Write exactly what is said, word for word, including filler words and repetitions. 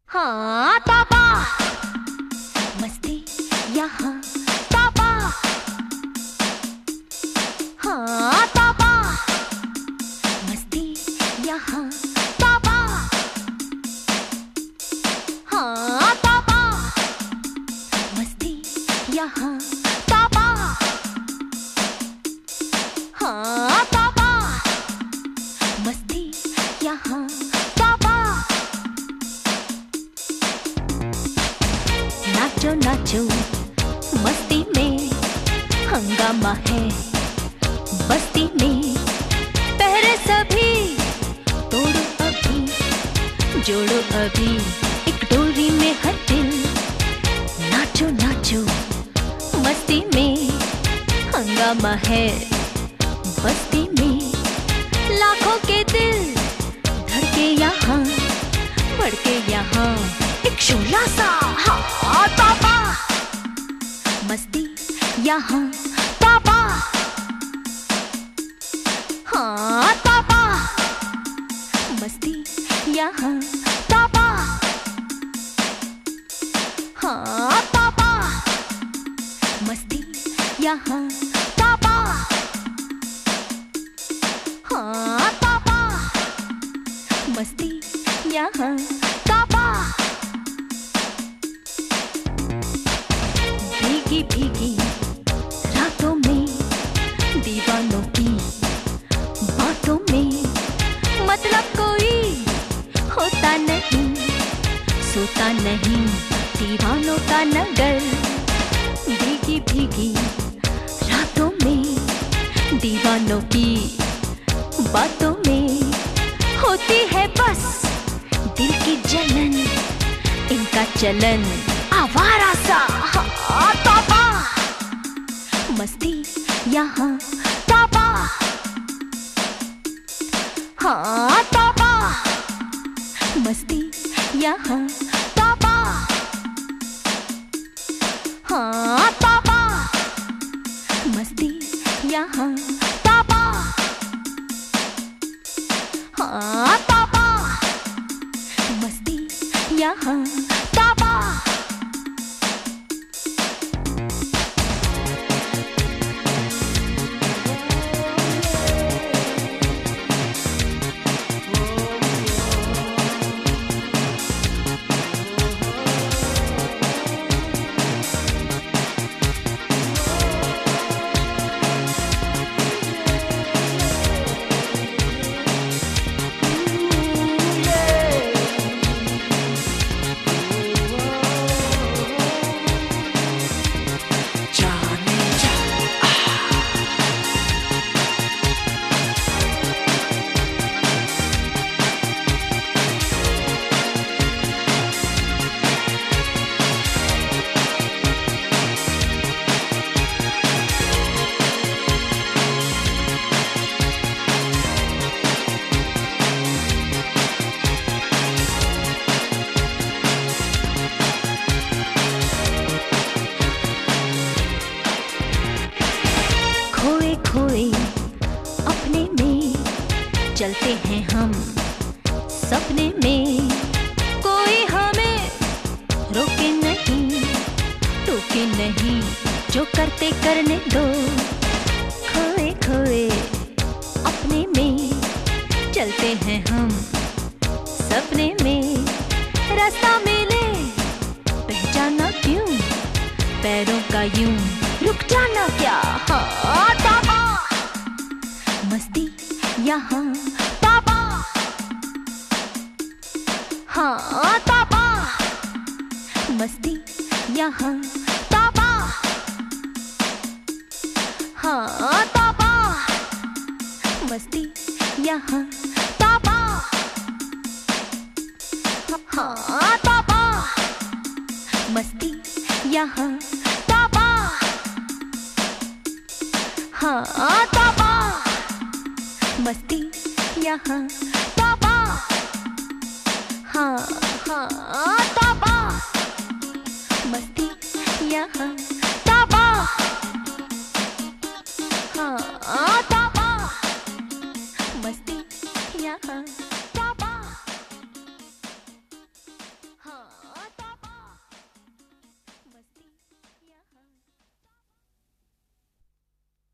हाँ पापा मस्ती यहाँ पापा। हाँ पापा मस्ती यहाँ पापा। हाँ पापा मस्ती यहाँ पापा। हाँ पापा मस्ती यहाँ पापा। नाचो नाचो मस्ती में हंगामा है बस्ती में। पहरे सभी तोड़ो अभी जोड़ो अभी एक डोरी में हर दिल। नाचो नाचो मस्ती में हंगामा है बस्ती में। लाखों के दिल धड़के यहाँ भड़के यहाँ एक शोला सा। हाँ पापा मस्ती यहाँ पापा। हाँ पापा मस्ती यहाँ पापा। हाँ पापा मस्ती यहाँ पापा। हाँ पापा मस्ती यहाँ पापा। भीगी भीगी रातों में दीवानों की बातों में मतलब कोई होता नहीं सोता नहीं दीवानों का नगर। भीगी भीगी रातों में दीवानों की बातों में होती है बस दिल की जलन। इनका चलन आवारा सा। हाँ पापा मस्ती यहाँ पापा। हाँ पापा मस्ती यहाँ पापा। हाँ पापा मस्ती यहाँ पापा। हाँ पापा मस्ती यहाँ पापा। खोए खोए अपने में चलते हैं हम सपने में। कोई हमें रोके नहीं टोके नहीं जो करते करने दो। खोए खोए अपने में चलते हैं हम सपने में। रास्ता मिले पहचाना क्यों पैरों का यूं रुक जाना क्या। हाँ पापा मस्ती यहाँ पापा। हाँ पापा मस्ती यहाँ पापा। हाँ पापा मस्ती यहाँ पापा। हाँ पापा मस्ती यहाँ पापा। हाँ पापा मस्ती यहाँ पापा। हाँ हाँ